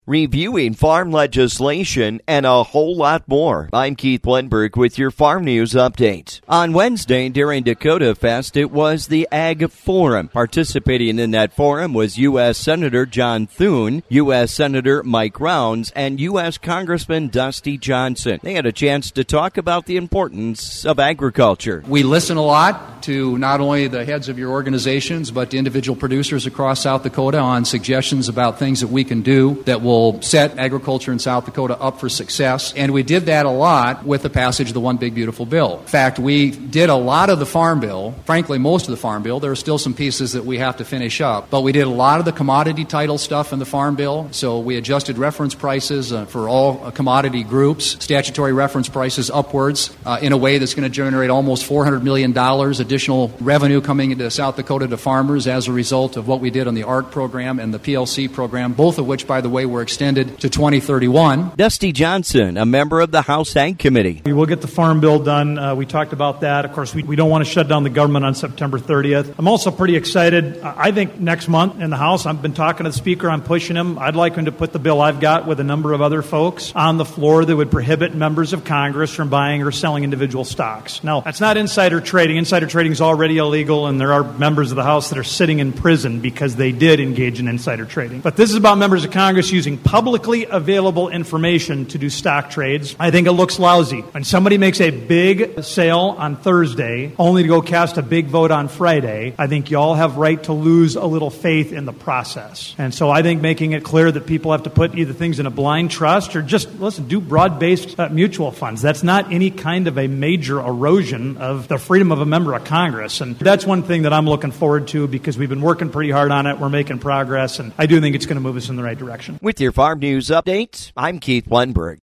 reviewing farm legislation, and a whole lot more. I'm Keith Lindberg with your Farm News Update. On Wednesday during Dakota Fest, it was the Ag Forum. Participating in that forum was U.S. Senator John Thune, U.S. Senator Mike Rounds, and U.S. Congressman Dusty Johnson. They had a chance to talk about the importance of agriculture. We listen a lot to not only the heads of your organizations, but to individual producers across South Dakota on suggestions about things that we can do that will set agriculture in South Dakota up for success. And we did that a lot with the passage of the One Big Beautiful Bill. In fact, we did a lot of the Farm Bill, frankly, most of the Farm Bill. There are still some pieces that we have to finish up. But we did a lot of the commodity title stuff in the Farm Bill. So we adjusted reference prices for all commodity groups, statutory reference prices upwards in a way that's going to generate almost $400 million additional revenue coming into South Dakota to farmers as a result of what we did on the ARC program and the PLC program, both of which, by the way, were extended to 2031. Dusty Johnson, a member of the House Ag Committee. We will get the Farm Bill done. We talked about that. Of course, we don't want to shut down the government on September 30th. I'm also pretty excited. I think next month in the House, I've been talking to the Speaker. I'm pushing him. I'd like him to put the bill I've got with a number of other folks on the floor that would prohibit members of Congress from buying or selling individual stocks. Now, that's not insider trading. Insider trading is already illegal, and there are members of the House that are sitting in prison because they did engage in insider trading. But this is about members of Congress using publicly available information to do stock trades. I think it looks lousy. When somebody makes a big sale on Thursday, only to go cast a big vote on Friday, I think you all have right to lose a little faith in the process. And so I think making it clear that people have to put either things in a blind trust or just, do broad-based mutual funds. That's not any kind of a major erosion of the freedom of a member of Congress. And that's one thing that I'm looking forward to because we've been working pretty hard on it. We're making progress, and I do think it's going to move us in the right direction. With your Farm News Update, I'm Keith Lundberg.